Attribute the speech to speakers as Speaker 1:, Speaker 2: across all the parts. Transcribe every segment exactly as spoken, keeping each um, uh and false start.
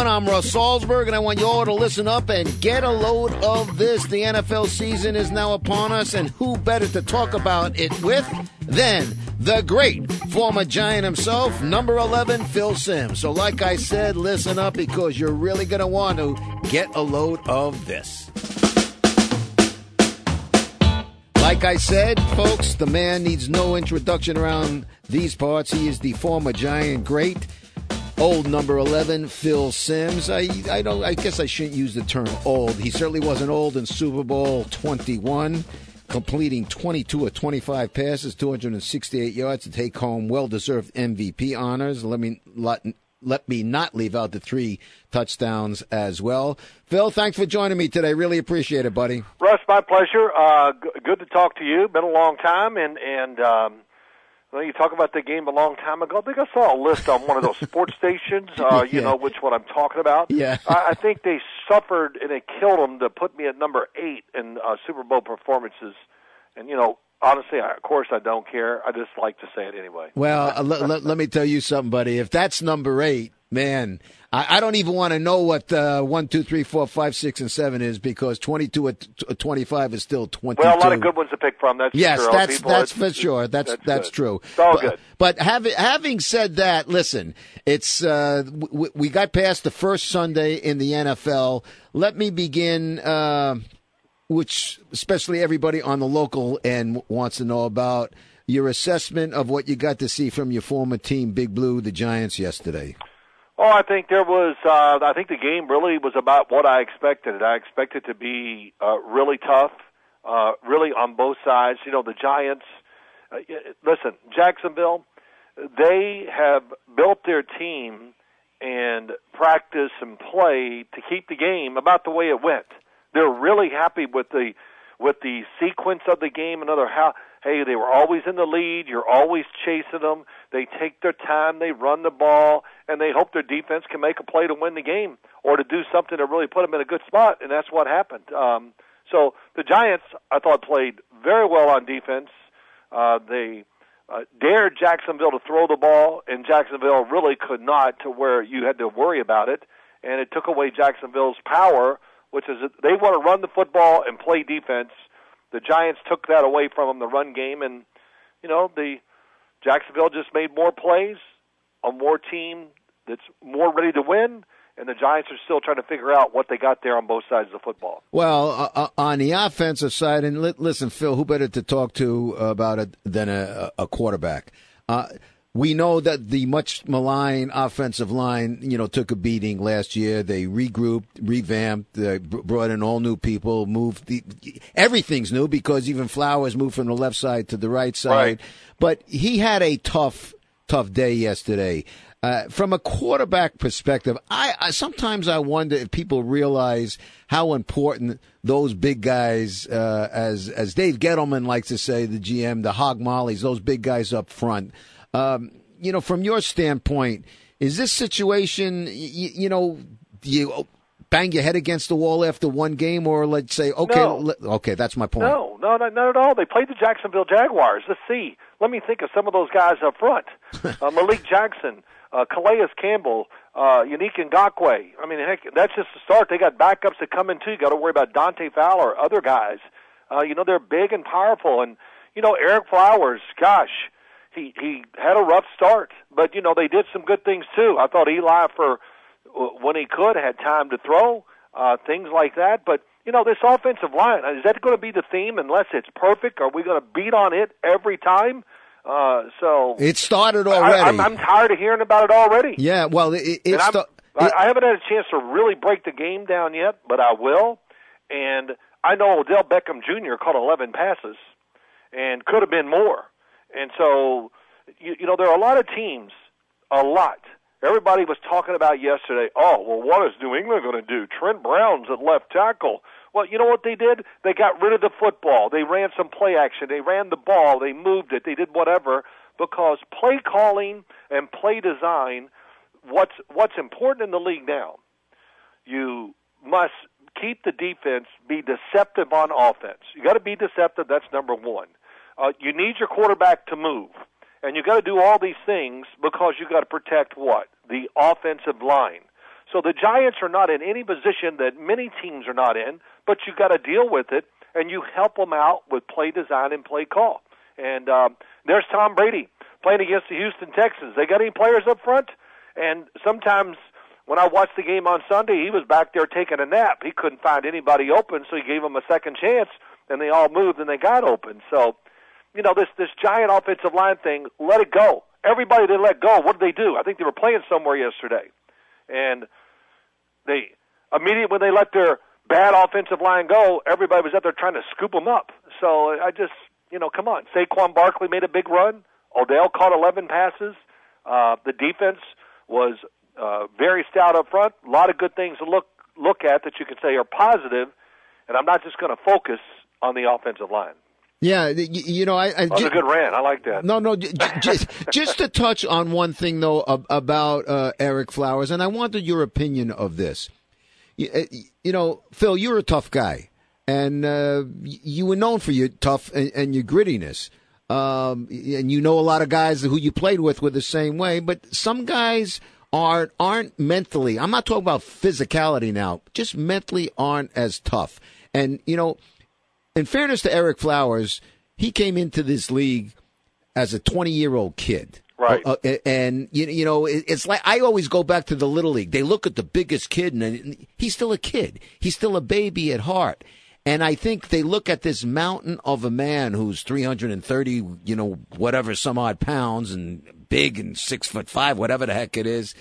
Speaker 1: I'm Russ Salzberg, and I want you all to listen up and get a load of this. The N F L season is now upon us, and who better to talk about it with than the great former Giant himself, number eleven, Phil Simms. So like I said, listen up because you're really going to want to get a load of this. Like I said, folks, the man needs no introduction around these parts. He is the former Giant great, old number eleven, Phil Simms. I I don't. I guess I shouldn't use the term old. He certainly wasn't old in Super Bowl twenty-one, completing twenty-two of twenty-five passes, two hundred sixty-eight yards to take home well-deserved M V P honors. Let me let, let me not leave out the three touchdowns as well. Phil, thanks for joining me today. Really appreciate it, buddy.
Speaker 2: Russ, my pleasure. Uh, g- good to talk to you. Been a long time, and and um, well, you talk about the game a long time ago. I think I saw a list on one of those sports stations. Uh, you yeah. know which one I'm talking about.
Speaker 1: Yeah.
Speaker 2: I, I think they suffered and it killed them to put me at number eight in uh, Super Bowl performances, and you know. Honestly, I, of course, I don't care. I just like to say it anyway.
Speaker 1: Well, uh, l- l- let me tell you something, buddy. If that's number eight, man, I, I don't even want to know what uh, one, two, three, four, five, six, and seven is because twenty-two at t- twenty-five is still twenty-two.
Speaker 2: Well, a lot of good ones to pick from. That's
Speaker 1: yes,
Speaker 2: sure.
Speaker 1: that's
Speaker 2: People,
Speaker 1: that's
Speaker 2: it's,
Speaker 1: for sure. That's that's, that's true.
Speaker 2: It's all
Speaker 1: but,
Speaker 2: good.
Speaker 1: But having having said that, listen, it's uh, w- we got past the first Sunday in the N F L. Let me begin. Uh, which especially everybody on the local end wants to know about, your assessment of what you got to see from your former team, Big Blue, the Giants, yesterday.
Speaker 2: Oh, I think there was, uh, I think the game really was about what I expected. I expected to be uh, really tough, uh, really on both sides. You know, the Giants, uh, listen, Jacksonville, they have built their team and practice and play to keep the game about the way it went. They're really happy with the with the sequence of the game. Another how hey, they were always in the lead. You're always chasing them. They take their time. They run the ball, and they hope their defense can make a play to win the game or to do something to really put them in a good spot. And that's what happened. Um, so the Giants, I thought, played very well on defense. Uh, they uh, dared Jacksonville to throw the ball, and Jacksonville really could not, to where you had to worry about it. And it took away Jacksonville's power, which is that they want to run the football and play defense. The Giants took that away from them, the run game, and, you know, the Jacksonville just made more plays, a more team that's more ready to win, and the Giants are still trying to figure out what they got there on both sides of the football.
Speaker 1: Well, uh, on the offensive side, and li- listen, Phil, who better to talk to about it than a, a quarterback? Uh We know that the much maligned offensive line, you know, took a beating last year. They regrouped, revamped, they brought in all new people, moved the, everything's new because even Flowers moved from the left side to the right side.
Speaker 2: Right.
Speaker 1: But he had a tough, tough day yesterday. Uh, from a quarterback perspective, I, I sometimes I wonder if people realize how important those big guys, uh, as as Dave Gettleman likes to say, the G M, the hog mollies, those big guys up front. Um, you know, from your standpoint, is this situation, you, you know, do you bang your head against the wall after one game, or let's say, okay,
Speaker 2: no.
Speaker 1: le- okay, that's my point.
Speaker 2: No, no, not, not at all. They played the Jacksonville Jaguars. Let's see. Let me think of some of those guys up front. uh, Malik Jackson, uh, Calais Campbell, uh, Yannick Ngakoue. I mean, heck, that's just the start. They got backups that come in, too. You got to worry about Dante Fowler, other guys. Uh, you know, they're big and powerful. And, you know, Eric Flowers, gosh, He he had a rough start, but, you know, they did some good things, too. I thought Eli, for when he could, had time to throw, uh, things like that. But, you know, this offensive line, is that going to be the theme unless it's perfect? Are we going to beat on it every time? Uh, so
Speaker 1: It started already.
Speaker 2: I, I'm, I'm tired of hearing about it already.
Speaker 1: Yeah, well, it, it, sta-
Speaker 2: I,
Speaker 1: it
Speaker 2: I haven't had a chance to really break the game down yet, but I will. And I know Odell Beckham Junior caught eleven passes and could have been more. And so, you, you know, there are a lot of teams, a lot. Everybody was talking about yesterday, oh, well, what is New England going to do? Trent Brown's at left tackle. Well, you know what they did? They got rid of the football. They ran some play action. They ran the ball. They moved it. They did whatever, because play calling and play design, what's what's important in the league now, you must keep the defense, be deceptive on offense. You got to be deceptive. That's number one. Uh, you need your quarterback to move, and you got to do all these things because you got to protect what? The offensive line. So the Giants are not in any position that many teams are not in, but you got to deal with it, and you help them out with play design and play call. And um, there's Tom Brady playing against the Houston Texans. They got any players up front? And sometimes when I watched the game on Sunday, he was back there taking a nap. He couldn't find anybody open, so he gave them a second chance, and they all moved and they got open. So, you know, this this giant offensive line thing, let it go. Everybody they let go, what did they do? I think they were playing somewhere yesterday. And they immediately when they let their bad offensive line go, everybody was out there trying to scoop them up. So I just, you know, come on. Saquon Barkley made a big run. Odell caught eleven passes. Uh, the defense was uh, very stout up front. A lot of good things to look look at that you can say are positive, and I'm not just going to focus on the offensive line.
Speaker 1: Yeah, you, you know, I, I
Speaker 2: that was a good rant. I like that.
Speaker 1: No, no, just just to touch on one thing though about uh, Ereck Flowers, and I wanted your opinion of this. You, you know, Phil, you're a tough guy, and uh, you were known for your tough and, and your grittiness. Um, and you know a lot of guys who you played with were the same way, but some guys aren't aren't mentally. I'm not talking about physicality now. Just mentally aren't as tough. And you know, in fairness to Ereck Flowers, he came into this league as a twenty-year-old kid.
Speaker 2: Right.
Speaker 1: Uh, and, you, you know, it's like I always go back to the Little League. They look at the biggest kid, and he's still a kid. He's still a baby at heart. And I think they look at this mountain of a man who's three hundred thirty, you know, whatever, some odd pounds, and big and six foot five, whatever the heck it is.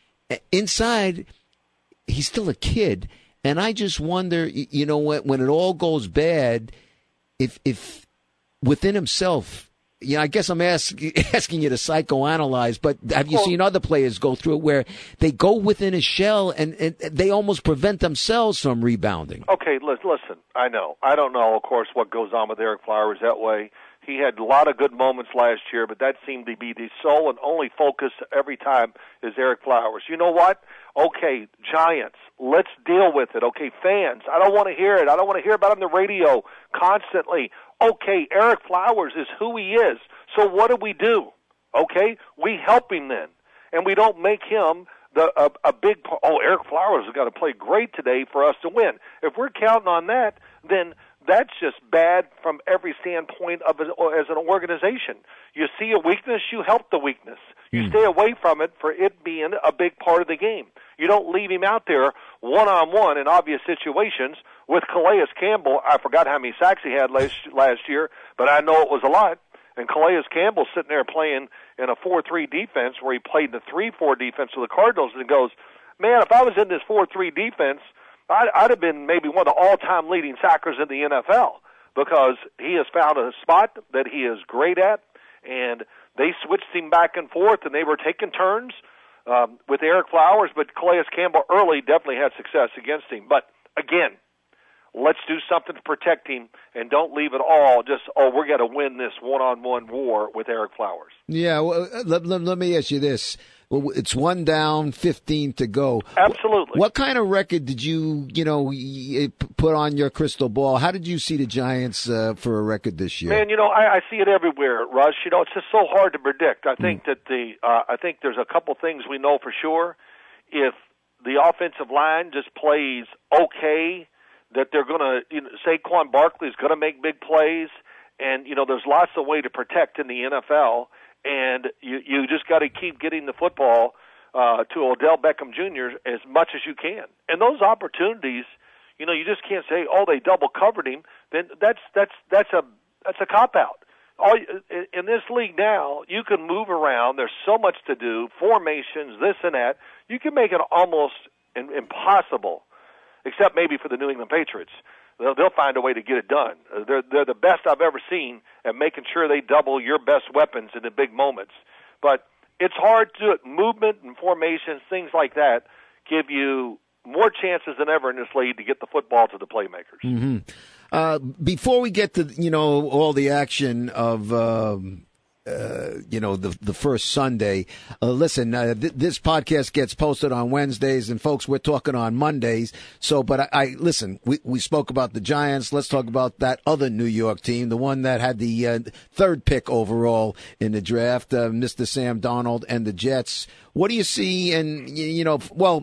Speaker 1: Inside, he's still a kid. And I just wonder, you know, when, when it all goes bad, if if within himself, you know, I guess I'm ask, asking you to psychoanalyze, but have you well, seen other players go through it where they go within a shell and, and they almost prevent themselves from rebounding?
Speaker 2: Okay, listen, I know. I don't know, of course, what goes on with Ereck Flowers that way. He had a lot of good moments last year, but that seemed to be the sole and only focus every time is Ereck Flowers. You know what? Okay, Giants, let's deal with it. Okay, fans, I don't want to hear it. I don't want to hear about it on the radio constantly. Okay, Ereck Flowers is who he is. So what do we do? Okay, we help him then, and we don't make him the a, a big. Oh, Ereck Flowers has got to play great today for us to win. If we're counting on that, then that's just bad from every standpoint of an, as an organization. You see a weakness, you help the weakness. You mm. stay away from it for it being a big part of the game. You don't leave him out there one-on-one in obvious situations. With Calais Campbell, I forgot how many sacks he had last, last year, but I know it was a lot. And Calais Campbell sitting there playing in a four three defense where he played the three four defense with the Cardinals, and he goes, man, if I was in this four three defense, I'd, I'd have been maybe one of the all-time leading sackers in the N F L because he has found a spot that he is great at, and they switched him back and forth, and they were taking turns um, with Ereck Flowers, but Calais Campbell early definitely had success against him. But, again, let's do something to protect him, and don't leave it all just, oh, we're going to win this one-on-one war with Ereck Flowers.
Speaker 1: Yeah, well, let, let, let me ask you this. Well, it's one down, fifteen to go.
Speaker 2: Absolutely.
Speaker 1: What kind of record did you, you know, put on your crystal ball? How did you see the Giants uh, for a record this year?
Speaker 2: Man, you know, I, I see it everywhere, Rush. You know, it's just so hard to predict. I think mm. that the, uh, I think there's a couple things we know for sure. If the offensive line just plays okay, that they're going to, you know, Saquon Barkley is going to make big plays, and you know, there's lots of way to protect in the N F L. And you, you just got to keep getting the football uh, to Odell Beckham Junior as much as you can. And those opportunities, you know, you just can't say, "Oh, they double covered him." Then that's that's that's a that's a cop out. All in this league now, you can move around. There's so much to do, formations, this and that. You can make it almost impossible, except maybe for the New England Patriots. They'll, they'll find a way to get it done. They're, they're the best I've ever seen at making sure they double your best weapons in the big moments. But it's hard to do it. Movement and formations, things like that, give you more chances than ever in this league to get the football to the playmakers.
Speaker 1: Mm-hmm. Uh, before we get to, you know, all the action of, um, uh, you know, the the first Sunday, uh, listen, uh, th- this podcast gets posted on Wednesdays, and folks, we're talking on Mondays. So, but I, I listen, we, we spoke about the Giants. Let's talk about that other New York team, the one that had the uh, third pick overall in the draft, uh, Mister Sam Darnold and the Jets. What do you see? And, you know, well,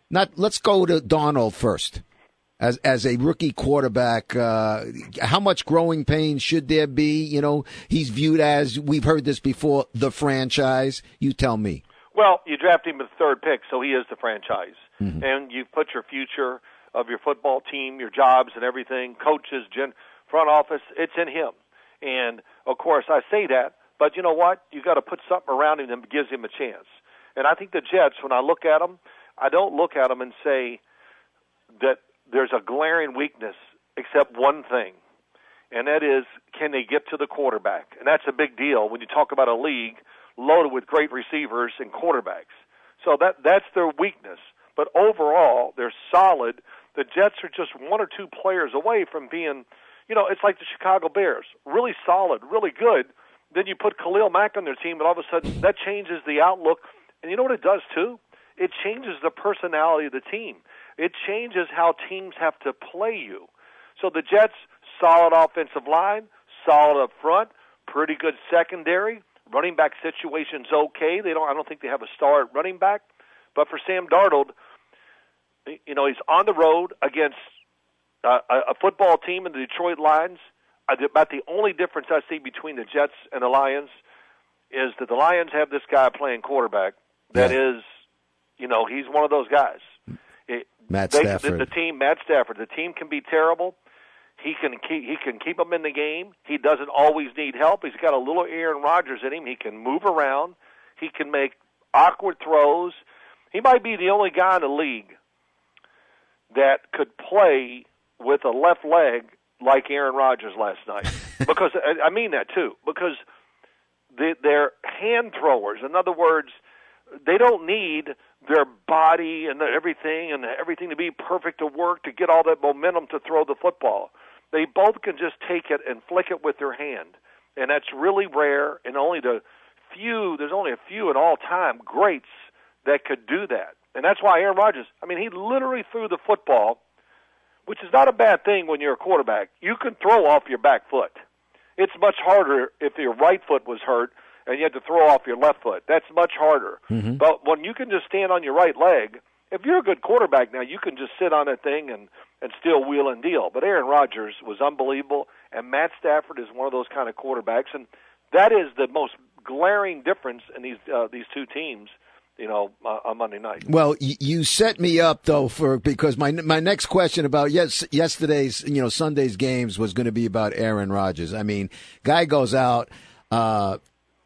Speaker 1: Not. Let's go to Darnold first. As as a rookie quarterback, uh, how much growing pain should there be? You know, he's viewed as, we've heard this before, the franchise. You tell me.
Speaker 2: Well, you draft him with the third pick, so he is the franchise.
Speaker 1: Mm-hmm.
Speaker 2: And you've put your future of your football team, your jobs and everything, coaches, gen, front office, it's in him. And, of course, I say that, but you know what? You've got to put something around him that gives him a chance. And I think the Jets, when I look at them, I don't look at them and say that there's a glaring weakness except one thing, and that is, can they get to the quarterback? And that's a big deal when you talk about a league loaded with great receivers and quarterbacks. So that that's their weakness. But overall, they're solid. The Jets are just one or two players away from being, you know, it's like the Chicago Bears, really solid, really good. Then you put Khalil Mack on their team, and all of a sudden that changes the outlook. And you know what it does, too? It changes the personality of the team. It changes how teams have to play you. So the Jets, solid offensive line, solid up front, pretty good secondary. Running back situation's okay. They don't. I don't think they have a star at running back. But for Sam Darnold, you know, he's on the road against uh, a football team in the Detroit Lions. About the only difference I see between the Jets and the Lions is that the Lions have this guy playing quarterback that yeah. is, you know, he's one of those guys. It,
Speaker 1: Matt
Speaker 2: they,
Speaker 1: Stafford.
Speaker 2: The, the team, Matt Stafford. The team can be terrible. He can keep he can keep them in the game. He doesn't always need help. He's got a little Aaron Rodgers in him. He can move around. He can make awkward throws. He might be the only guy in the league that could play with a left leg like Aaron Rodgers last night. Because I mean that too. Because they, they're hand throwers. In other words, they don't need their body and everything and everything to be perfect to work to get all that momentum to throw the football. They both can just take it and flick it with their hand, and that's really rare. And only the few, there's only a few in all time greats that could do that, and that's why Aaron Rodgers. I mean, he literally threw the football, which is not a bad thing when you're a quarterback. You can throw off your back foot. It's much harder if your right foot was hurt and you had to throw off your left foot. That's much harder.
Speaker 1: Mm-hmm.
Speaker 2: But when you can just stand on your right leg, if you're a good quarterback now, you can just sit on that thing and, and still wheel and deal. But Aaron Rodgers was unbelievable, and Matt Stafford is one of those kind of quarterbacks. And that is the most glaring difference in these uh, these two teams, you know, uh, on Monday night.
Speaker 1: Well, you set me up, though, for because my my next question about yes yesterday's, you know, Sunday's games was going to be about Aaron Rodgers. I mean, guy goes out, uh,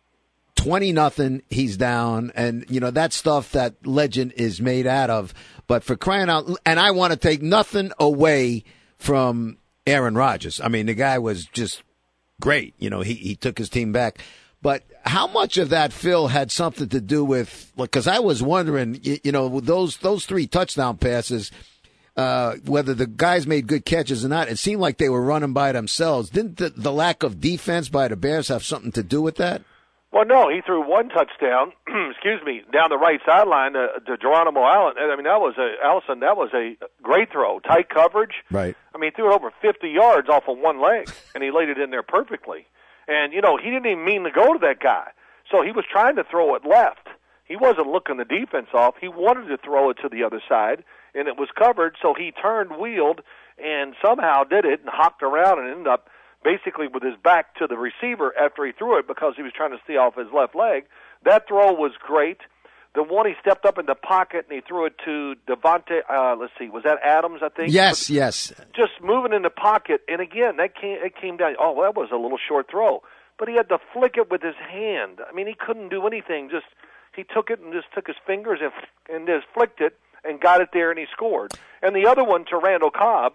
Speaker 1: twenty nothing, he's down, and you know that stuff that legend is made out of. But for crying out, and I want to take nothing away from Aaron Rodgers. I mean, the guy was just great. You know, he he took his team back. But how much of that, Phil, had something to do with? Because I was wondering, you, you know, those those three touchdown passes, uh, whether the guys made good catches or not. It seemed like they were running by themselves. Didn't the, the lack of defense by the Bears have something to do with that?
Speaker 2: Well, no, he threw one touchdown, excuse me, down the right sideline to, to Geronimo Allen. I mean, that was a Allison. That was a great throw, tight coverage.
Speaker 1: Right.
Speaker 2: I mean, he threw it over fifty yards off of one leg, and he laid it in there perfectly. And you know, he didn't even mean to go to that guy, so he was trying to throw it left. He wasn't looking the defense off. He wanted to throw it to the other side, and it was covered. So he turned, wheeled, and somehow did it, and hopped around, and ended up basically with his back to the receiver after he threw it because he was trying to stay off his left leg. That throw was great. The one he stepped up in the pocket and he threw it to Devontae, uh, let's see, was that Adams, I think?
Speaker 1: Yes, yes.
Speaker 2: Just moving in the pocket. And again, that came, it came down. Oh, that was a little short throw. But he had to flick it with his hand. I mean, he couldn't do anything. Just he took it and just took his fingers and, and just flicked it and got it there and he scored. And the other one to Randall Cobb,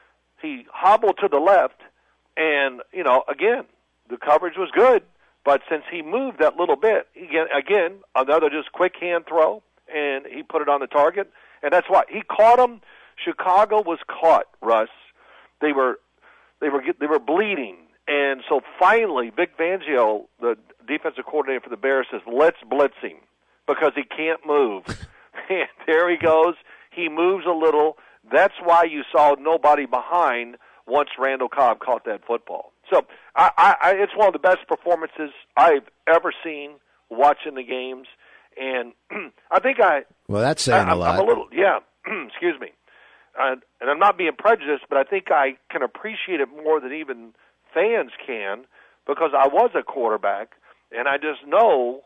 Speaker 2: he hobbled to the left. And, you know, again, the coverage was good, but since he moved that little bit, again, again, another just quick hand throw, and he put it on the target, and that's why he caught him. Chicago was caught, Russ. They were, they were, they were bleeding, and so finally, Vic Fangio, the defensive coordinator for the Bears, says, "Let's blitz him because he can't move." And there he goes. He moves a little. That's why you saw nobody behind once Randall Cobb caught that football. So I, I, it's one of the best performances I've ever seen watching the games. And I think I...
Speaker 1: Well, that's saying
Speaker 2: I,
Speaker 1: a lot.
Speaker 2: I'm a little, yeah. excuse me, and, and I'm not being prejudiced, but I think I can appreciate it more than even fans can because I was a quarterback, and I just know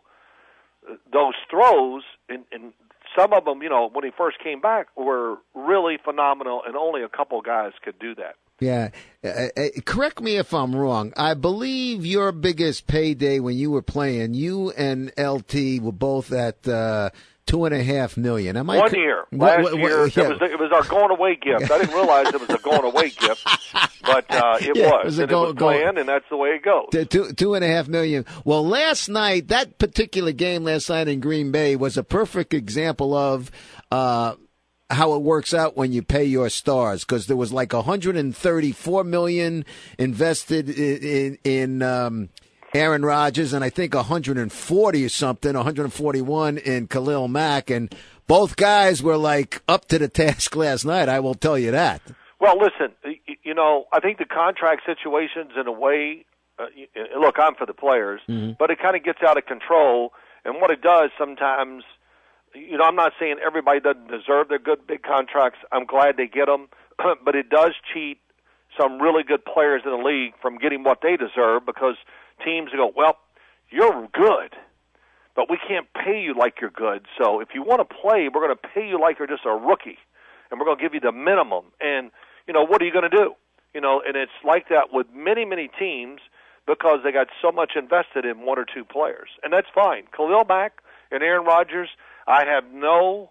Speaker 2: those throws, and, and some of them, you know, when he first came back, were really phenomenal, and only a couple guys could do that.
Speaker 1: Yeah. Uh, uh, correct me if I'm wrong. I believe your biggest payday when you were playing, you and L T were both at uh, two and a half million. Am I
Speaker 2: One
Speaker 1: co-
Speaker 2: year.
Speaker 1: What,
Speaker 2: Last
Speaker 1: what,
Speaker 2: year,
Speaker 1: what, yeah.
Speaker 2: it, was, it was our going-away gift. I didn't realize it was a going-away gift, but uh, it
Speaker 1: Yeah,
Speaker 2: was.
Speaker 1: it was a
Speaker 2: and
Speaker 1: go-
Speaker 2: it was
Speaker 1: go-
Speaker 2: planned, and that's the way it goes.
Speaker 1: Two, two, two and a half million. Well, last night, that particular game last night in Green Bay was a perfect example of uh, how it works out when you pay your stars, because there was like one hundred thirty-four million dollars invested in, in, in um, Aaron Rodgers, and I think one hundred forty or something, one hundred forty-one in Khalil Mack, and both guys were like up to the task last night. I will tell you that.
Speaker 2: Well, listen, you know, I think the contract situations in a way, uh, look, I'm for the players, mm-hmm. but it kind of gets out of control. And what it does sometimes, you know, I'm not saying everybody doesn't deserve their good big contracts. I'm glad they get them, but it does cheat some really good players in the league from getting what they deserve because teams go, well, you're good, but we can't pay you like you're good. So if you want to play, we're going to pay you like you're just a rookie, and we're going to give you the minimum. And you know, what are you going to do? You know, and it's like that with many, many teams because they got so much invested in one or two players. And that's fine. Khalil Mack and Aaron Rodgers, I have no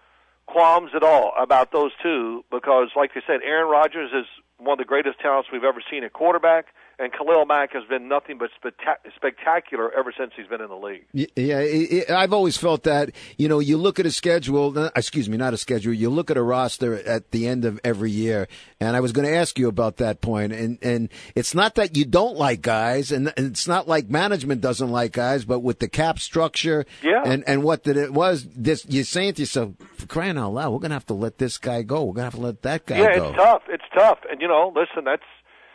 Speaker 2: qualms at all about those two because, like I said, Aaron Rodgers is one of the greatest talents we've ever seen at quarterback, and Khalil Mack has been nothing but spectac- spectacular ever since he's been in the league.
Speaker 1: Yeah, it, it, I've always felt that, you know, you look at a schedule, excuse me, not a schedule, you look at a roster at the end of every year, and I was going to ask you about that point, and, and it's not that you don't like guys, and, and it's not like management doesn't like guys, but with the cap structure
Speaker 2: yeah.
Speaker 1: and, and what that it was, this, you're saying to yourself, for crying out loud, we're going to have to let this guy go, we're going to have to let that guy
Speaker 2: yeah,
Speaker 1: go.
Speaker 2: Yeah, it's tough, it's tough, and, you know, listen, that's,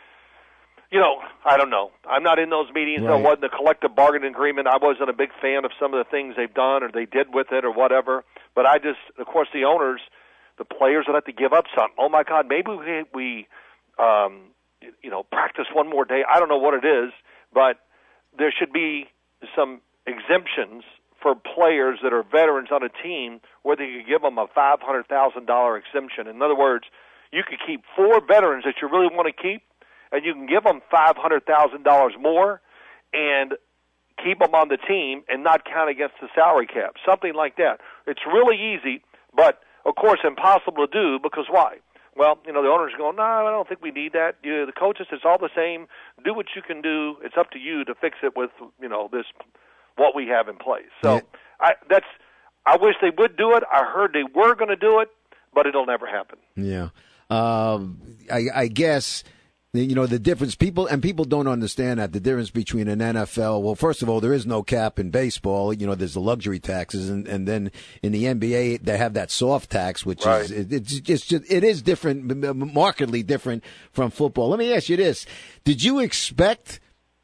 Speaker 2: You know, I don't know. I'm not in those meetings.
Speaker 1: Right.
Speaker 2: There wasn't a collective bargaining agreement. I wasn't a big fan of some of the things they've done or they did with it or whatever. But I just, of course, the owners, the players would have to give up something. Oh, my God, maybe we, we um, you know, practice one more day. I don't know what it is, but there should be some exemptions for players that are veterans on a team where they could give them a five hundred thousand dollars exemption. In other words, you could keep four veterans that you really want to keep, and you can give them five hundred thousand dollars more and keep them on the team and not count against the salary cap, something like that. It's really easy, but, of course, impossible to do because why? Well, you know, the owners go, no, I don't think we need that. You, the coaches, it's all the same. Do what you can do. It's up to you to fix it with, you know, this what we have in place. So
Speaker 1: yeah.
Speaker 2: I, that's I wish they would do it. I heard they were going to do it, but it'll never happen.
Speaker 1: Yeah. Um, I, I guess... You know, the difference, people, and people don't understand that, the difference between an N F L, well, first of all, there is no cap in baseball. You know, there's the luxury taxes, and, and then in the N B A, they have that soft tax, which
Speaker 2: right.
Speaker 1: is, it, it's just, it is different, markedly different from football. Let me ask you this. Did you expect,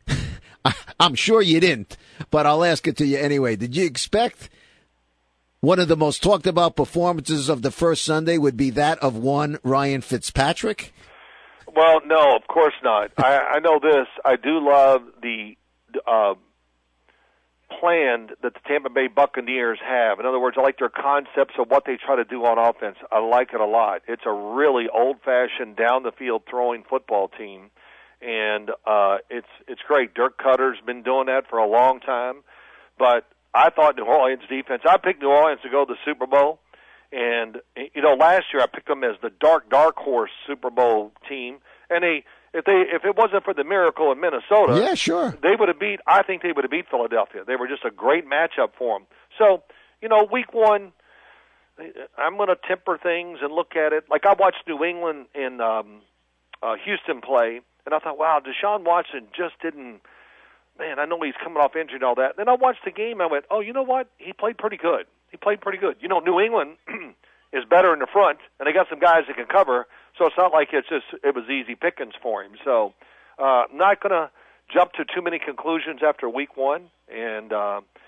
Speaker 1: I'm sure you didn't, but I'll ask it to you anyway. Did you expect one of the most talked about performances of the first Sunday would be that of one Ryan Fitzpatrick?
Speaker 2: Well, no, of course not. I, I know this. I do love the uh, plan that the Tampa Bay Buccaneers have. In other words, I like their concepts of what they try to do on offense. I like it a lot. It's a really old-fashioned, down-the-field throwing football team, and uh, it's it's great. Dirk Cutter's been doing that for a long time, but I thought New Orleans defense, I picked New Orleans to go to the Super Bowl. And, you know, last year I picked them as the dark, dark horse Super Bowl team. And they, if they, if it wasn't for the miracle in Minnesota,
Speaker 1: yeah, sure,
Speaker 2: they would have beat, I think they would have beat Philadelphia. They were just a great matchup for them. So, you know, week one, I'm going to temper things and look at it. Like I watched New England and um, uh, Houston play, and I thought, wow, Deshaun Watson just didn't, man, I know he's coming off injury and all that. Then I watched the game, and I went, oh, you know what? He played pretty good. He played pretty good. You know, New England is better in the front, and they got some guys that can cover, so it's not like it's just it was easy pickings for him. So uh, not going to jump to too many conclusions after week one, and uh,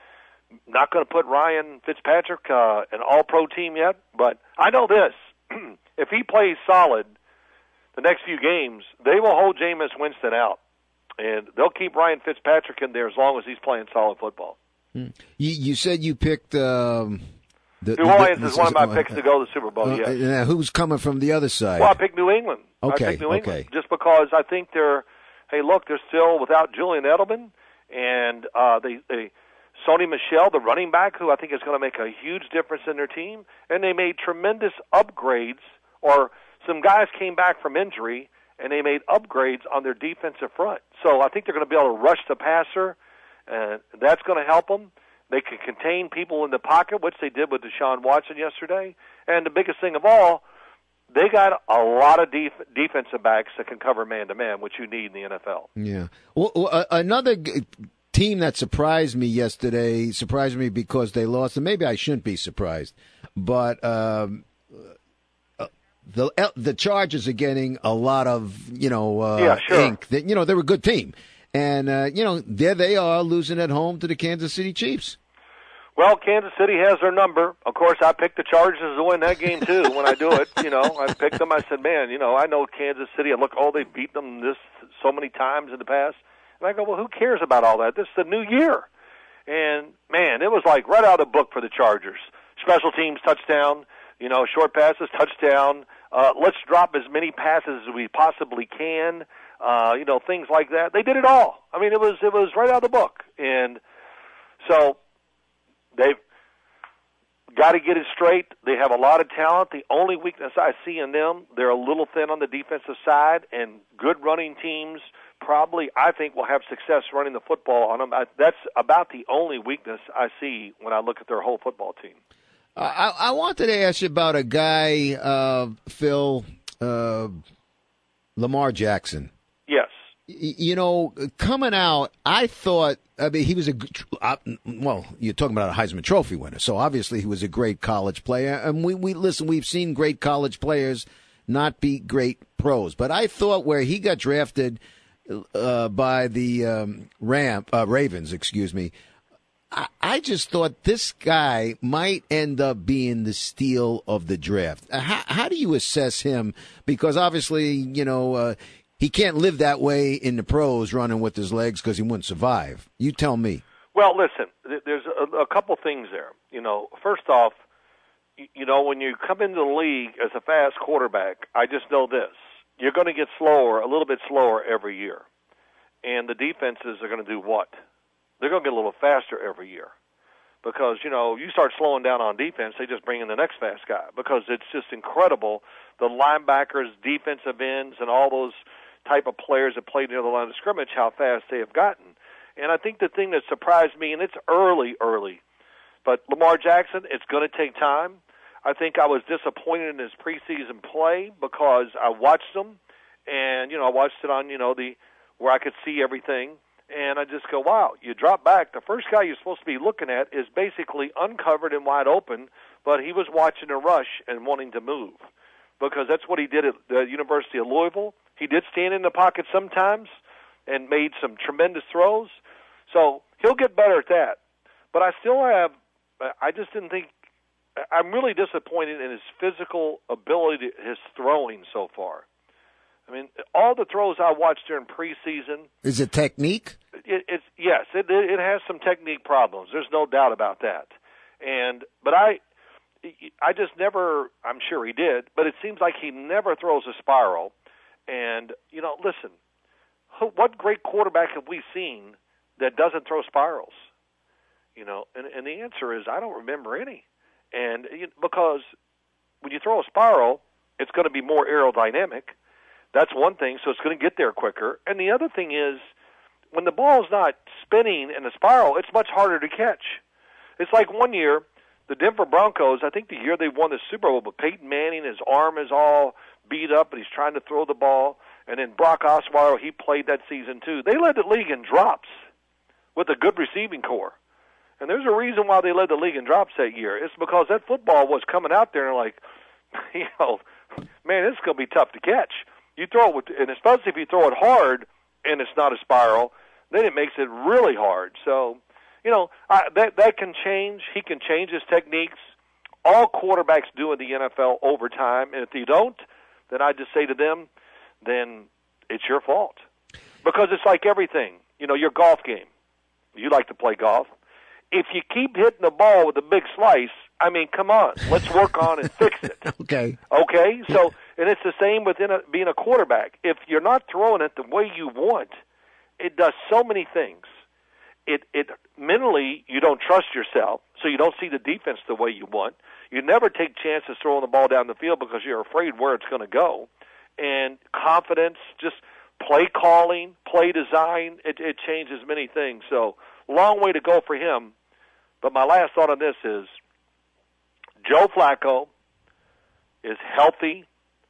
Speaker 2: Not going to put Ryan Fitzpatrick uh, an all-pro team yet, but I know this. If he plays solid the next few games, they will hold Jameis Winston out, and they'll keep Ryan Fitzpatrick in there as long as he's playing solid football.
Speaker 1: You, you said you picked um, the
Speaker 2: New Orleans
Speaker 1: the, the,
Speaker 2: is one of my
Speaker 1: uh,
Speaker 2: picks to go to the Super Bowl.
Speaker 1: Uh,
Speaker 2: yes.
Speaker 1: uh, who's coming from the other side?
Speaker 2: Well, I picked New England.
Speaker 1: Okay,
Speaker 2: I picked New England
Speaker 1: okay.
Speaker 2: just because I think they're. Hey, look, they're still without Julian Edelman, and uh, they, they Sony Michel, the running back, who I think is going to make a huge difference in their team, and they made tremendous upgrades, or some guys came back from injury, and they made upgrades on their defensive front. So I think they're going to be able to rush the passer, and that's going to help them. They can contain people in the pocket, which they did with Deshaun Watson yesterday. And the biggest thing of all, they got a lot of def- defensive backs that can cover man-to-man, which you need in the N F L.
Speaker 1: Yeah. Well, uh, another g- team that surprised me yesterday, surprised me because they lost, and maybe I shouldn't be surprised, but um, uh, the the Chargers are getting a lot of, you know, uh,
Speaker 2: yeah, sure.
Speaker 1: ink. That, you know, they're a good team. And, uh, you know, there they are losing at home to the Kansas City Chiefs.
Speaker 2: Well, Kansas City has their number. Of course, I picked the Chargers to win that game, too, when I do it. You know, I picked them. I said, man, you know, I know Kansas City. I look, oh, they beat them this so many times in the past. And I go, well, who cares about all that? This is the new year. And, man, it was like right out of the book for the Chargers. Special teams, touchdown. You know, short passes, touchdown. Uh, let's drop as many passes as we possibly can. Uh, you know, things like that. They did it all. I mean, it was it was right out of the book. And so they've got to get it straight. They have a lot of talent. The only weakness I see in them, they're a little thin on the defensive side, and good running teams probably, I think, will have success running the football on them. I, that's about the only weakness I see when I look at their whole football team.
Speaker 1: Uh, I, I wanted to ask you about a guy, uh, Phil, uh, Lamar Jackson.
Speaker 2: Yes.
Speaker 1: You know, coming out, I thought, I mean, he was a, uh, well, you're talking about a Heisman Trophy winner, so obviously he was a great college player. And we, we listen, we've seen great college players not be great pros. But I thought where he got drafted uh, by the um, Ram, uh, Ravens, excuse me, I, I just thought this guy might end up being the steal of the draft. How, how do you assess him? Because obviously, you know, uh, he can't live that way in the pros running with his legs because he wouldn't survive. You tell me.
Speaker 2: Well, listen, there's a, a couple things there. You know, first off, you know, when you come into the league as a fast quarterback, I just know this. You're going to get slower, a little bit slower every year. And the defenses are going to do what? They're going to get a little faster every year. Because, you know, you start slowing down on defense, they just bring in the next fast guy. Because it's just incredible, the linebackers, defensive ends, and all those type of players that played near the line of scrimmage, how fast they have gotten. And I think the thing that surprised me, and it's early, early, but Lamar Jackson, it's going to take time. I think I was disappointed in his preseason play because I watched him, and, you know, I watched it on, you know, the where I could see everything, and I just go, wow, you drop back. The first guy you're supposed to be looking at is basically uncovered and wide open, but he was watching a rush and wanting to move because that's what he did at the University of Louisville. He did stand in the pocket sometimes and made some tremendous throws. So he'll get better at that. But I still have, I just didn't think, I'm really disappointed in his physical ability, his throwing so far. I mean, all the throws I watched during preseason.
Speaker 1: Is it technique?
Speaker 2: It, it's yes, it, it has some technique problems. There's no doubt about that. And but I, I just never. I'm sure he did, but it seems like he never throws a spiral. And you know, listen, what great quarterback have we seen that doesn't throw spirals? You know, and, and the answer is I don't remember any. And because when you throw a spiral, it's going to be more aerodynamic. That's one thing, so it's going to get there quicker. And the other thing is, when the ball is not spinning in a spiral, it's much harder to catch. It's like one year, the Denver Broncos, I think the year they won the Super Bowl, but Peyton Manning, his arm is all beat up, and he's trying to throw the ball. And then Brock Osweiler, he played that season too. They led the league in drops with a good receiving core. And there's a reason why they led the league in drops that year. It's because that football was coming out there and like, you know, man, it's going to be tough to catch. You throw it with, and especially if you throw it hard and it's not a spiral, then it makes it really hard. So you know, I, that that can change. He can change his techniques. All quarterbacks do in the N F L over time, and if you don't, then I just say to them, then it's your fault. Because it's like everything. You know, your golf game. You like to play golf. If you keep hitting the ball with a big slice, I mean, come on. Let's work on and fix it.
Speaker 1: Okay.
Speaker 2: Okay? So, and it's the same within a, being a quarterback. If you're not throwing it the way you want, it does so many things. It, it mentally, you don't trust yourself, so you don't see the defense the way you want. You never take chances throwing the ball down the field because you're afraid where it's going to go. And confidence, just play calling, play design, it, it changes many things. So, long way to go for him. But my last thought on this is Joe Flacco is healthy.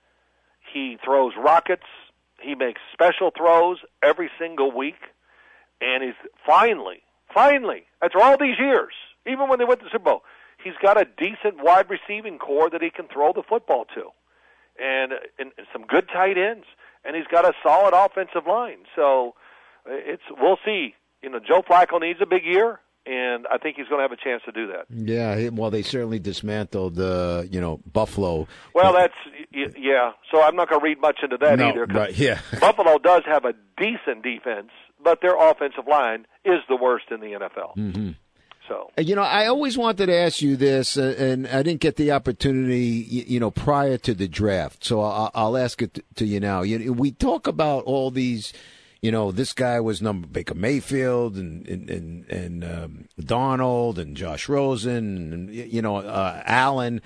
Speaker 2: He throws rockets. He makes special throws every single week. And he's finally, finally, after all these years, even when they went to the Super Bowl, he's got a decent wide receiving core that he can throw the football to. And, and, and some good tight ends. And he's got a solid offensive line. So it's we'll see. You know, Joe Flacco needs a big year, and I think he's going to have a chance to do that.
Speaker 1: Yeah, well, they certainly dismantled, uh, you know, Buffalo.
Speaker 2: Well, that's, yeah. So I'm not going to read much into that
Speaker 1: no,
Speaker 2: either.
Speaker 1: Right, yeah.
Speaker 2: Buffalo does have a decent defense, but their offensive line is the worst in the N F L.
Speaker 1: Mm-hmm.
Speaker 2: So,
Speaker 1: you know, I always wanted to ask you this, uh, and I didn't get the opportunity, you know, prior to the draft. So I'll, I'll ask it to you now. You, we talk about all these, you know, this guy was number Baker Mayfield and and and, and um, Donald and Josh Rosen and you know uh, Allen.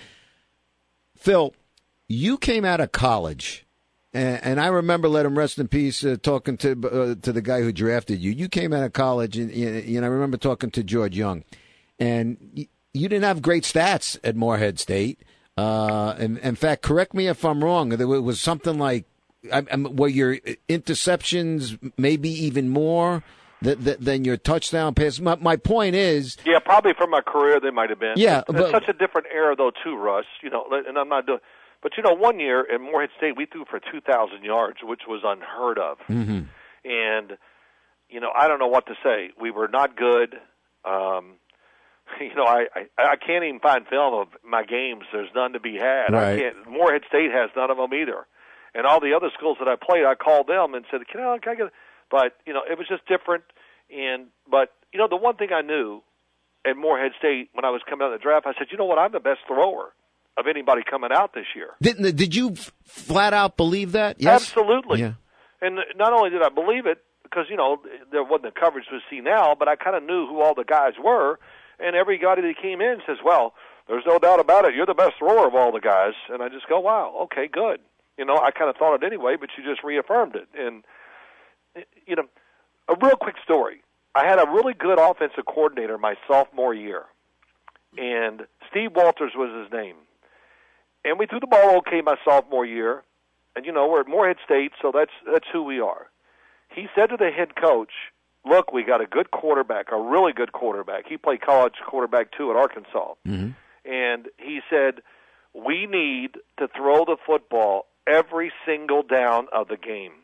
Speaker 1: Phil, you came out of college. And, and I remember, let him rest in peace, uh, talking to uh, to the guy who drafted you. You came out of college, and you know, I remember talking to George Young, and you, you didn't have great stats at Morehead State. Uh, and in fact, correct me if I'm wrong. There was something like, I, I, were your interceptions maybe even more than, than your touchdown pass? My, my point is,
Speaker 2: yeah, probably from my career they might have been.
Speaker 1: Yeah,
Speaker 2: it's,
Speaker 1: but,
Speaker 2: it's such a different era though, too, Russ. You know, and I'm not doing. But, you know, one year at Morehead State, we threw for two thousand yards, which was unheard of.
Speaker 1: Mm-hmm.
Speaker 2: And, you know, I don't know what to say. We were not good. Um, you know, I, I, I can't even find film of my games. There's none to be had.
Speaker 1: Right.
Speaker 2: I can't. Morehead State has none of them either. And all the other schools that I played, I called them and said, can I, can I get – but, you know, it was just different. And But, you know, the one thing I knew at Morehead State when I was coming out of the draft, I said, you know what, I'm the best thrower of anybody coming out this year.
Speaker 1: Did did you flat out believe that? Yes?
Speaker 2: Absolutely.
Speaker 1: Yeah.
Speaker 2: And not only did I believe it, because, you know, there wasn't the coverage we see now, but I kind of knew who all the guys were, and every guy that came in says, well, there's no doubt about it, you're the best thrower of all the guys. And I just go, wow, okay, good. You know, I kind of thought it anyway, but you just reaffirmed it. And, you know, a real quick story. I had a really good offensive coordinator my sophomore year, and Steve Walters was his name. And we threw the ball okay my sophomore year. And, you know, we're at Morehead State, so that's that's who we are. He said to the head coach, look, we got a good quarterback, a really good quarterback. He played college quarterback, too, at Arkansas.
Speaker 1: Mm-hmm.
Speaker 2: And he said, we need to throw the football every single down of the game.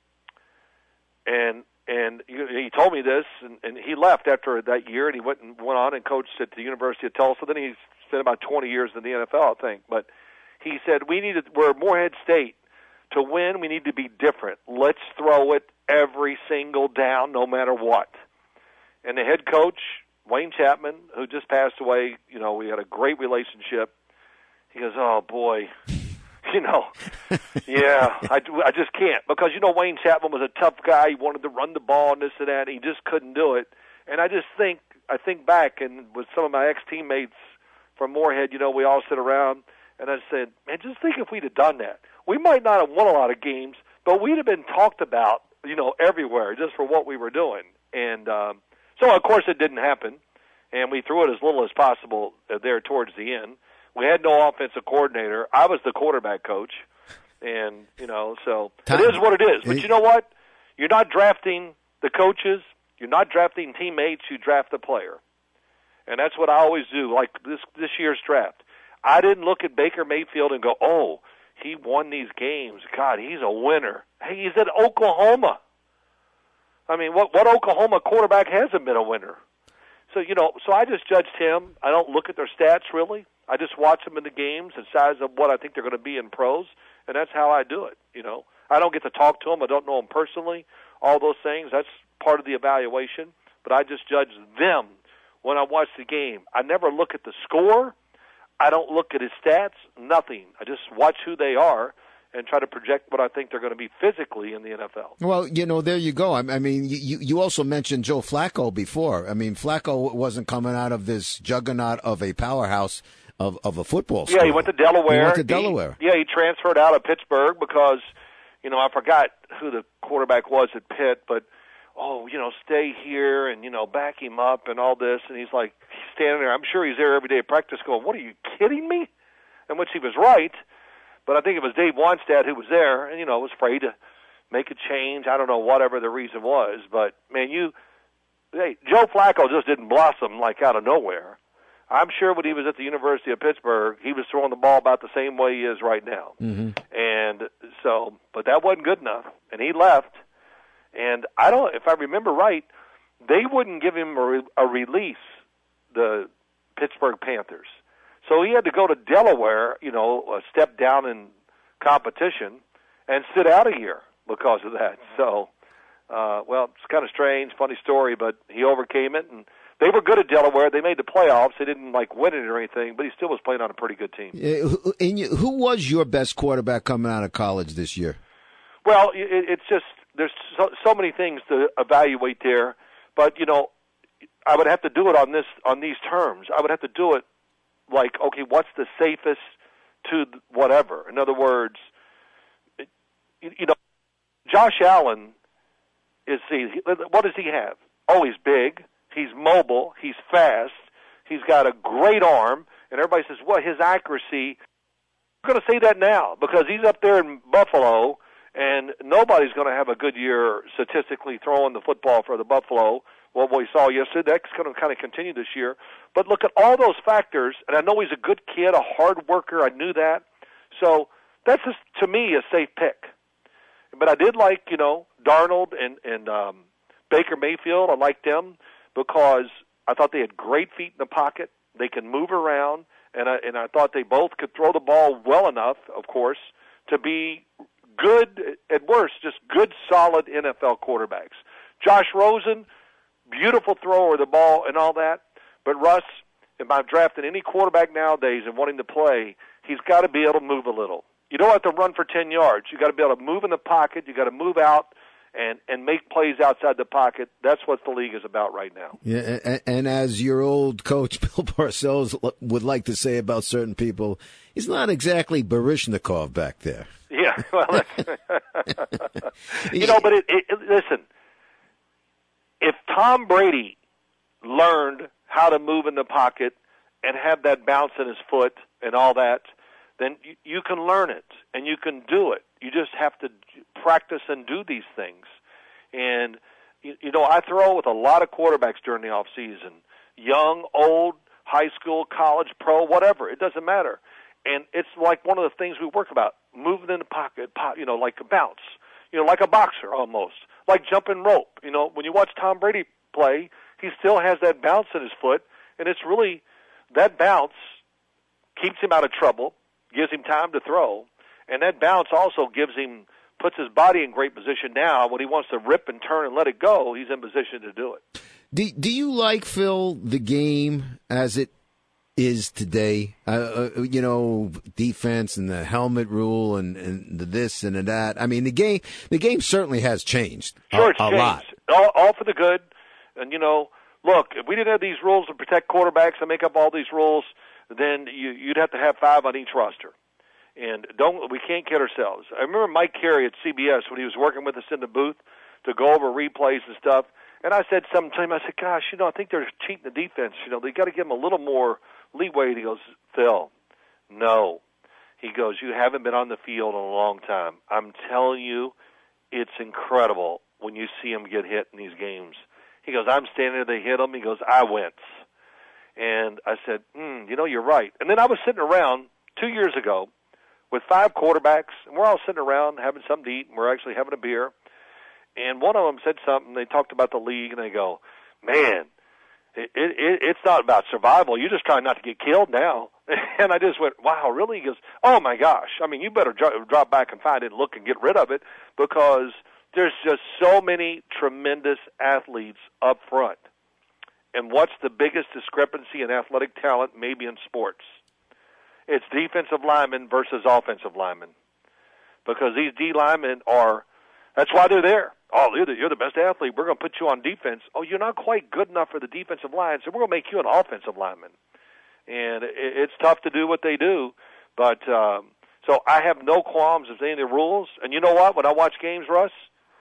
Speaker 2: And and he told me this, and, and he left after that year, and he went and went on and coached at the University of Tulsa. Then he spent about twenty years in the N F L, I think. But he said, we need to, we're Morehead State. To win, we need to be different. Let's throw it every single down, no matter what. And the head coach, Wayne Chapman, who just passed away, you know, we had a great relationship. He goes, oh, boy, you know, yeah, I, I just can't. Because, you know, Wayne Chapman was a tough guy. He wanted to run the ball and this and that. And he just couldn't do it. And I just think, I think back, and with some of my ex-teammates from Morehead, you know, we all sit around, and I said, man, just think if we'd have done that. We might not have won a lot of games, but we'd have been talked about, you know, everywhere just for what we were doing. And um, so, of course, it didn't happen, and we threw it as little as possible uh, there towards the end. We had no offensive coordinator. I was the quarterback coach, and, you know, so Time. It is what it is. But you know what? You're not drafting the coaches. You're not drafting teammates. You draft the player. And that's what I always do, like this this year's draft. I didn't look at Baker Mayfield and go, oh, he won these games. God, he's a winner. Hey, he's at Oklahoma. I mean, what what Oklahoma quarterback hasn't been a winner? So, you know, so I just judged him. I don't look at their stats, really. I just watch them in the games and size of what I think they're going to be in pros, and that's how I do it, you know. I don't get to talk to them. I don't know them personally, all those things. That's part of the evaluation. But I just judge them when I watch the game. I never look at the score. I don't look at his stats, nothing. I just watch who they are and try to project what I think they're going to be physically in the N F L.
Speaker 1: Well, you know, there you go. I mean, you, you also mentioned Joe Flacco before. I mean, Flacco wasn't coming out of this juggernaut of a powerhouse of, of a football school.
Speaker 2: Yeah, he went to Delaware.
Speaker 1: He went to Delaware.
Speaker 2: He, yeah, he transferred out of Pittsburgh because, you know, I forgot who the quarterback was at Pitt, but, oh, you know, stay here and, you know, back him up and all this. And he's like, he's standing there. I'm sure he's there every day at practice going, what, are you kidding me? And which he was right. But I think it was Dave Wannstedt who was there and, you know, was afraid to make a change. I don't know, whatever the reason was. But, man, you hey, Joe Flacco just didn't blossom like out of nowhere. I'm sure when he was at the University of Pittsburgh, he was throwing the ball about the same way he is right now.
Speaker 1: Mm-hmm.
Speaker 2: And so, but that wasn't good enough. And he left. And I don't, if I remember right, they wouldn't give him a, re, a release, the Pittsburgh Panthers. So he had to go to Delaware, you know, a step down in competition, and sit out a year because of that. So, uh, well, it's kind of strange, funny story, but he overcame it, and they were good at Delaware. They made the playoffs. They didn't, like, win it or anything, but he still was playing on a pretty good team.
Speaker 1: Uh, and you, who was your best quarterback coming out of college this year?
Speaker 2: Well, it, it's just there's so, so many things to evaluate there, but, you know, I would have to do it on this on these terms. I would have to do it like, okay, what's the safest to whatever? In other words, you, you know, Josh Allen is the, what does he have? Oh, he's big, he's mobile, he's fast, he's got a great arm, and everybody says, well, his accuracy, I'm going to say that now because he's up there in Buffalo, and nobody's going to have a good year statistically throwing the football for the Buffalo. Well, what we saw yesterday, that's going to kind of continue this year. But look at all those factors, and I know he's a good kid, a hard worker. I knew that. So that's, just, to me, a safe pick. But I did like, you know, Darnold and, and um, Baker Mayfield. I liked them because I thought they had great feet in the pocket. They can move around, and I, and I thought they both could throw the ball well enough, of course, to be good, at worst, just good, solid N F L quarterbacks. Josh Rosen, beautiful thrower of the ball and all that. But Russ, if I'm drafting any quarterback nowadays and wanting to play, he's got to be able to move a little. You don't have to run for ten yards. You got to be able to move in the pocket. You got to move out and and make plays outside the pocket. That's what the league is about right now.
Speaker 1: Yeah, and, and as your old coach Bill Parcells would like to say about certain people, he's not exactly Baryshnikov back there.
Speaker 2: Yeah, well, you know, but it, it, listen, if Tom Brady learned how to move in the pocket and have that bounce in his foot and all that, then you, you can learn it and you can do it. You just have to practice and do these things. And, you, you know, I throw with a lot of quarterbacks during the off season, young, old, high school, college, pro, whatever. It doesn't matter. And it's like one of the things we work about, moving in the pocket, you know, like a bounce, you know, like a boxer almost, like jumping rope. You know, when you watch Tom Brady play, he still has that bounce in his foot, and it's really that bounce keeps him out of trouble, gives him time to throw, and that bounce also gives him, puts his body in great position now. When he wants to rip and turn and let it go, he's in position to do it.
Speaker 1: Do, do you like, Phil, the game as it is today? Uh, uh, you know, defense and the helmet rule and, and the this and the that. I mean, the game the game certainly has changed a,
Speaker 2: sure, it's
Speaker 1: a
Speaker 2: changed.
Speaker 1: lot.
Speaker 2: All, all for the good. And, you know, look, if we didn't have these rules to protect quarterbacks and make up all these rules, then you, you'd have to have five on each roster. And don't we can't kid ourselves. I remember Mike Carey at C B S when he was working with us in the booth to go over replays and stuff. And I said something to him, I said, gosh, you know, I think they're cheating the defense. You know, they got to give them a little more leeway. And he goes, Phil, no. He goes, you haven't been on the field in a long time. I'm telling you, it's incredible when you see them get hit in these games. He goes, I'm standing there, they hit them. He goes, I wince. And I said, hmm, you know, you're right. And then I was sitting around two years ago with five quarterbacks, and we're all sitting around having something to eat, and we're actually having a beer. And one of them said something. They talked about the league, and they go, man, It, it, it's not about survival. You're just trying not to get killed now. And I just went, wow, really? He goes, oh, my gosh. I mean, you better dro- drop back and find it and look and get rid of it because there's just so many tremendous athletes up front. And what's the biggest discrepancy in athletic talent maybe in sports? It's defensive linemen versus offensive linemen because these D linemen are – that's why they're there. Oh, you're the, you're the best athlete. We're going to put you on defense. Oh, you're not quite good enough for the defensive line, so we're going to make you an offensive lineman. And it, it's tough to do what they do. But um, so I have no qualms of any of the rules. And you know what? When I watch games, Russ,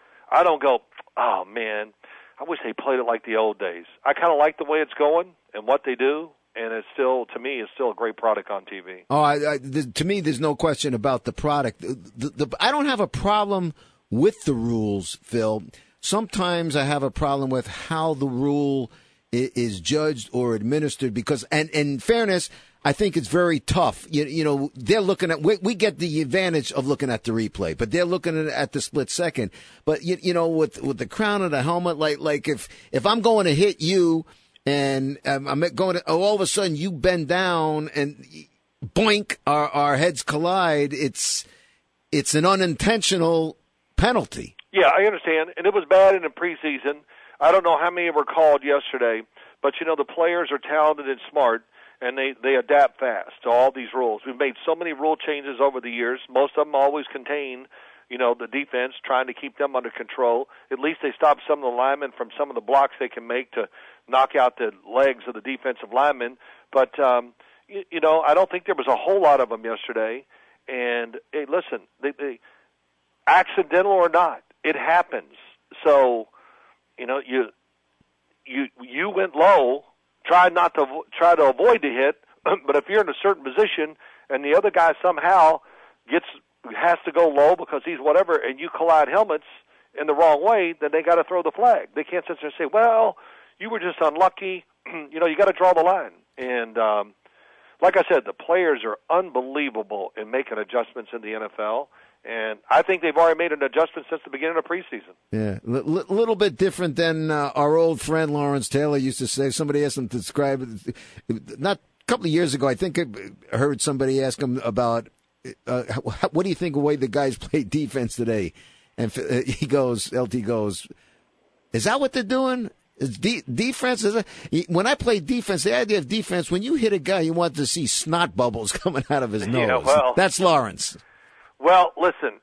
Speaker 2: I don't go, oh, man, I wish they played it like the old days. I kind of like the way it's going and what they do. And it's still, to me, it's still a great product on T V.
Speaker 1: Oh, I, I, th- to me, there's no question about the product. The, the, the, I don't have a problem with the rules, Phil. Sometimes I have a problem with how the rule is, is judged or administered because, and, and in fairness, I think it's very tough. You, you know, they're looking at, we, we get the advantage of looking at the replay, but they're looking at, at the split second. But, you, you know, with, with the crown of the helmet, like, like if, if I'm going to hit you and um, I'm going to, oh, all of a sudden you bend down and boink, our, our heads collide, it's, it's an unintentional penalty.
Speaker 2: Yeah, I understand, and it was bad in the preseason. I don't know how many were called yesterday, but, you know, the players are talented and smart, and they, they adapt fast to all these rules. We've made so many rule changes over the years. Most of them always contain, you know, the defense, trying to keep them under control. At least they stop some of the linemen from some of the blocks they can make to knock out the legs of the defensive linemen. But, um, you, you know, I don't think there was a whole lot of them yesterday. And, hey, listen, they, they accidental or not, it happens. So, you know, you you you went low, try not to try to avoid the hit, but if you're in a certain position and the other guy somehow gets has to go low because he's whatever, and you collide helmets in the wrong way, then they got to throw the flag. They can't sit there and say, "Well, you were just unlucky." You know, you got to draw the line. And um, like I said, the players are unbelievable in making adjustments in the N F L. And I think they've already made an adjustment since the beginning of preseason.
Speaker 1: Yeah, a L- little bit different than uh, our old friend Lawrence Taylor used to say. Somebody asked him to describe it. Not a couple of years ago, I think I heard somebody ask him about, uh, what do you think of the way the guys play defense today? And he goes, L T goes, is that what they're doing? Is de- defense is a, when I play defense, the idea of defense, when you hit a guy, you want to see snot bubbles coming out of his nose.
Speaker 2: Yeah, well,
Speaker 1: that's Lawrence.
Speaker 2: Well, listen,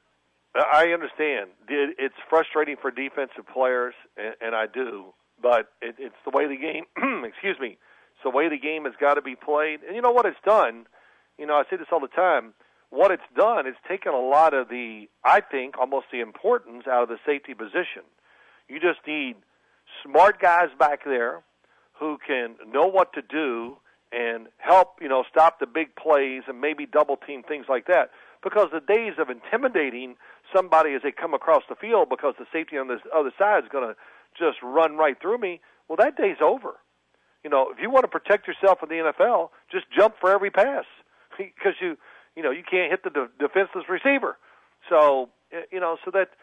Speaker 2: I understand. It's frustrating for defensive players, and I do, but it's the way the game, excuse me, it's the way the game has got to be played. And you know what it's done? You know, I say this all the time. What it's done is taken a lot of the, I think, almost the importance out of the safety position. You just need smart guys back there who can know what to do and help, you know, stop the big plays and maybe double team, things like that. Because the days of intimidating somebody as they come across the field because the safety on the other side is going to just run right through me, well, that day's over. You know, if you want to protect yourself in the N F L, just jump for every pass because you, you know, you can't hit the de- defenseless receiver. So, you know, so that,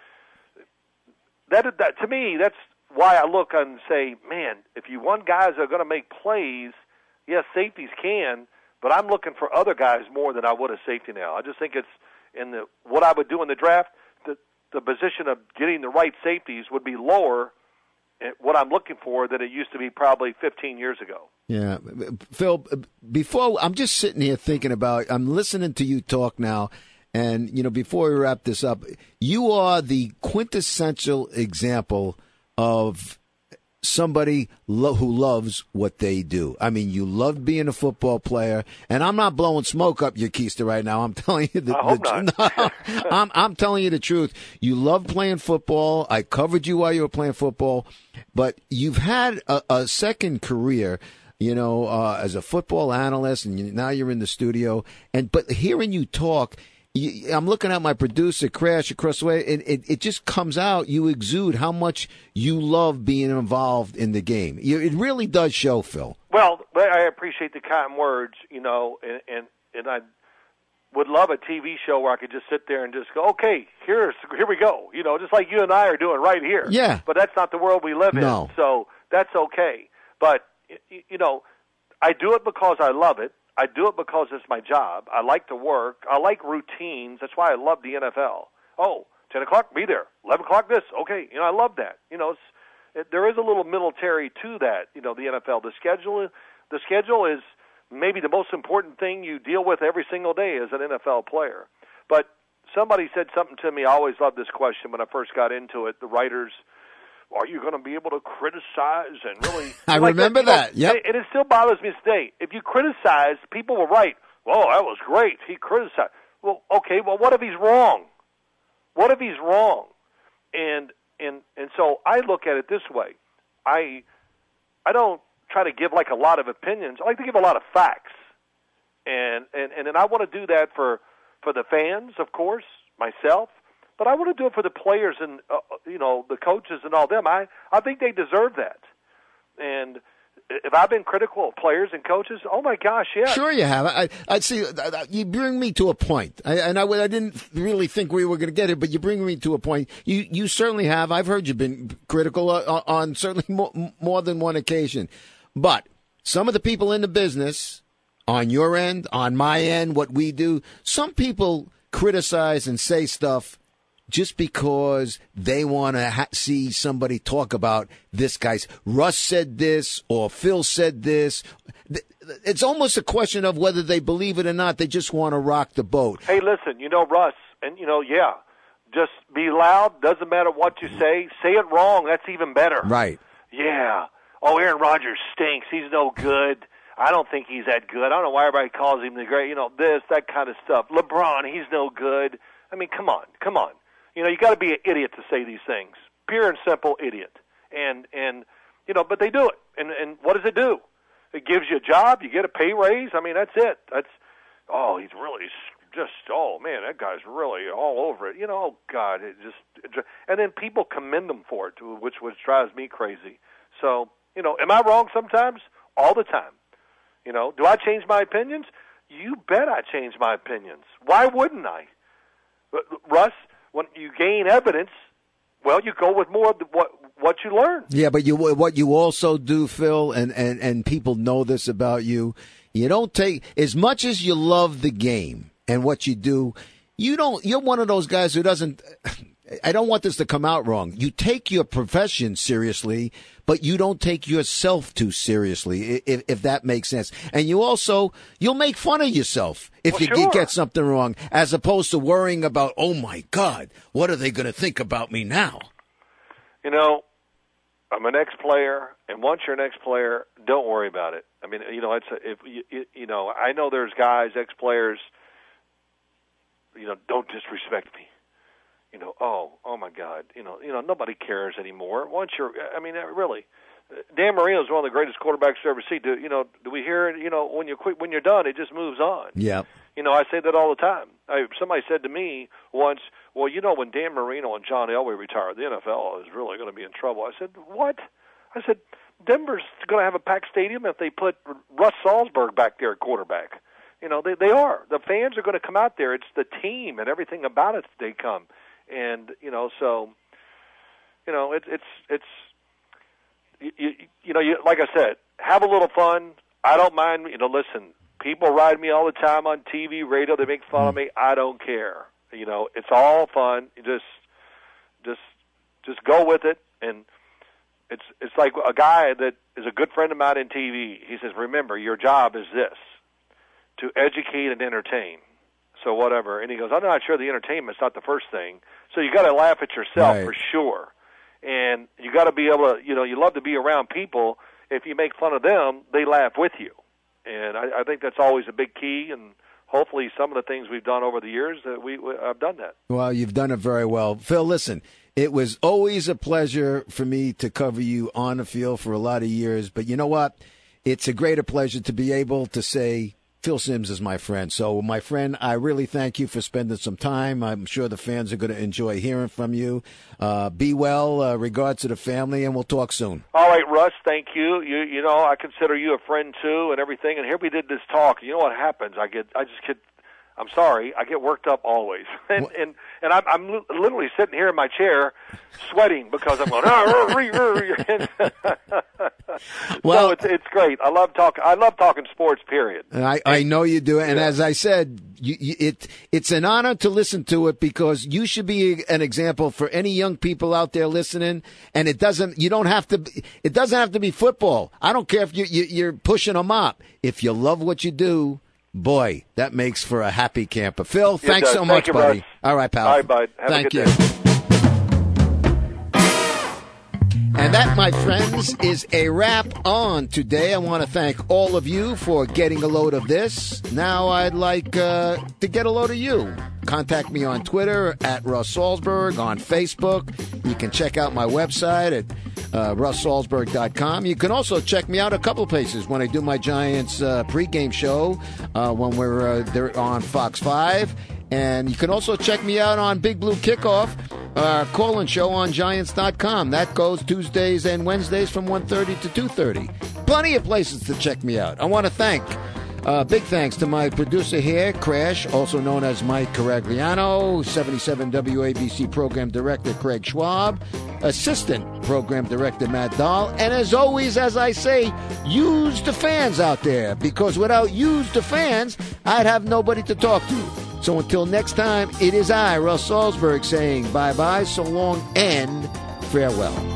Speaker 2: that that to me, that's why I look and say, man, if you want guys that are going to make plays, yes, safeties can. But I'm looking for other guys more than I would a safety now. I just think it's in the what I would do in the draft, the, the position of getting the right safeties would be lower at what I'm looking for than it used to be probably fifteen years ago.
Speaker 1: Yeah. Phil, before I'm just sitting here thinking about, I'm listening to you talk now, and, you know, before we wrap this up, you are the quintessential example of somebody lo- who loves what they do. I mean, you love being a football player, and I'm not blowing smoke up your keister right now. I'm telling you the,
Speaker 2: I hope
Speaker 1: the
Speaker 2: not.
Speaker 1: no, I'm I'm telling you the truth. You love playing football. I covered you while you were playing football, but you've had a, a second career, you know, uh, as a football analyst, and you, now you're in the studio. And but hearing you talk, You, I'm looking at my producer, Crash, across the way, and it, it just comes out. You exude how much you love being involved in the game. You, it really does show, Phil.
Speaker 2: Well, I appreciate the kind words, you know, and, and, and I would love a T V show where I could just sit there and just go, okay, here's, here we go, you know, just like you and I are doing right here.
Speaker 1: Yeah.
Speaker 2: But that's not the world we live in,
Speaker 1: no.
Speaker 2: so that's okay. But you, you know, I do it because I love it. I do it because it's my job. I like to work. I like routines. That's why I love the N F L. Oh, ten o'clock, be there. eleven o'clock, this. Okay, you know, I love that. You know, it's, it, there is a little military to that, you know, the N F L. The schedule, the schedule is maybe the most important thing you deal with every single day as an N F L player. But somebody said something to me. I always loved this question when I first got into it. The writers, are you going to be able to criticize and really?
Speaker 1: I
Speaker 2: like
Speaker 1: remember that.
Speaker 2: that.
Speaker 1: Yep.
Speaker 2: And it still bothers me today. If you criticize, people will write, well, that was great. He criticized. Well, okay, well, what if he's wrong? What if he's wrong? And and and so I look at it this way. I I don't try to give like a lot of opinions. I like to give a lot of facts. And and, and then I want to do that for, for the fans, of course, myself. But I want to do it for the players and, uh, you know, the coaches and all them. I, I think they deserve that. And if I've been critical of players and coaches, oh, my gosh, yeah.
Speaker 1: Sure you have. I, I see. You bring me to a point. I, and I, I didn't really think we were going to get it, but you bring me to a point. You you certainly have. I've heard you've been critical on, on certainly more, more than one occasion. But some of the people in the business, on your end, on my end, what we do, some people criticize and say stuff just because they want to ha- see somebody talk about this guy's. Russ said this or Phil said this. It's almost a question of whether they believe it or not. They just want to rock the boat.
Speaker 2: Hey, listen, you know, Russ, and, you know, yeah, just be loud. Doesn't matter what you say. Say it wrong. That's even better.
Speaker 1: Right.
Speaker 2: Yeah. Oh, Aaron Rodgers stinks. He's no good. I don't think he's that good. I don't know why everybody calls him the great, you know, this, that kind of stuff. LeBron, he's no good. I mean, come on, come on. You know, you got to be an idiot to say these things. Pure and simple idiot. And, and you know, but they do it. And, and what does it do? It gives you a job. You get a pay raise. I mean, that's it. That's, oh, he's really just, oh, man, that guy's really all over it. You know, oh, God, it just, it just and then people commend them for it, which, which drives me crazy. So, you know, am I wrong sometimes? All the time. You know, do I change my opinions? You bet I change my opinions. Why wouldn't I? Russ, when you gain evidence, well, you go with more of the, what what you learn.
Speaker 1: Yeah, but you what you also do, Phil, and, and, and people know this about you, you don't take, as much as you love the game and what you do, you don't, you're one of those guys who doesn't, I don't want this to come out wrong. You take your profession seriously, but you don't take yourself too seriously, if, if that makes sense. And you also, you'll make fun of yourself if
Speaker 2: well,
Speaker 1: you
Speaker 2: sure.
Speaker 1: get something wrong, as opposed to worrying about, oh, my God, what are they going to think about me now?
Speaker 2: You know, I'm an ex-player, and once you're an ex-player, don't worry about it. I mean, you know, it's a, if you, you know, I know there's guys, ex-players, you know, don't disrespect me. You know, oh, oh my God, you know, you know, nobody cares anymore. Once you're, I mean, really, Dan Marino is one of the greatest quarterbacks you ever see. Do you know? Do we hear it? You know, when you quit, when you're done, it just moves on.
Speaker 1: Yeah.
Speaker 2: You know, I say that all the time. I, somebody said to me once, well, you know, when Dan Marino and John Elway retire, the N F L is really going to be in trouble. I said, what? I said, Denver's going to have a packed stadium if they put Russ Salzberg back there at quarterback. You know, they they are. The fans are going to come out there. It's the team and everything about it they come. And, you know, so, you know, it, it's, it's, you, you, you know, you, like I said, have a little fun. I don't mind, you know, listen, people ride me all the time on T V, radio, they make fun of me. I don't care. You know, it's all fun. You just, just, just go with it. And it's, it's like a guy that is a good friend of mine in T V. He says, remember, your job is this, to educate and entertain. So whatever. And he goes, I'm not sure the entertainment's not the first thing. So you got to laugh at yourself
Speaker 1: right.
Speaker 2: for sure. And you got to be able to, you know, you love to be around people. If you make fun of them, they laugh with you. And I, I think that's always a big key. And hopefully some of the things we've done over the years, that we, we I've done that.
Speaker 1: Well, you've done it very well. Phil, listen, it was always a pleasure for me to cover you on the field for a lot of years. But you know what? It's a greater pleasure to be able to say, Phil Simms is my friend. So, my friend, I really thank you for spending some time. I'm sure the fans are going to enjoy hearing from you. Uh, be well. Uh, regards to the family, and we'll talk soon.
Speaker 2: All right, Russ, thank you. You you know, I consider you a friend, too, and everything. And here we did this talk. You know what happens? I get, I just get, I'm sorry, I get worked up always, and and, and I'm, I'm literally sitting here in my chair, sweating because I'm going. Well, so it's it's great. I love talk. I love talking sports. Period.
Speaker 1: I, I know you do, and
Speaker 2: yeah.
Speaker 1: as I said, you, you, it it's an honor to listen to it because you should be an example for any young people out there listening. And it doesn't. You don't have to. It doesn't have to be football. I don't care if you, you you're pushing a mop. If you love what you do. Boy, that makes for a happy camper. Phil, thanks so much,
Speaker 2: Thank you,
Speaker 1: buddy.
Speaker 2: Russ.
Speaker 1: All right, pal.
Speaker 2: All right, bud. Have
Speaker 1: Thank
Speaker 2: a good
Speaker 1: you.
Speaker 2: day.
Speaker 1: And that, my friends, is a wrap on today. I want to thank all of you for getting a load of this. Now I'd like uh, to get a load of you. Contact me on Twitter at Russ Salzberg, on Facebook. You can check out my website at uh, russ salzberg dot com. You can also check me out a couple places when I do my Giants uh, pregame show uh, when we're uh, they're on Fox five. And you can also check me out on Big Blue Kickoff, uh, call-in show on Giants dot com. That goes Tuesdays and Wednesdays from one thirty to two thirty. Plenty of places to check me out. I want to thank, uh, big thanks to my producer here, Crash, also known as Mike Caragliano, seventy-seven W A B C Program Director Craig Schwab, Assistant Program Director Matt Dahl, and as always, as I say, use the fans out there, because without use the fans, I'd have nobody to talk to. So until next time, it is I, Russ Salzberg, saying bye-bye, so long, and farewell.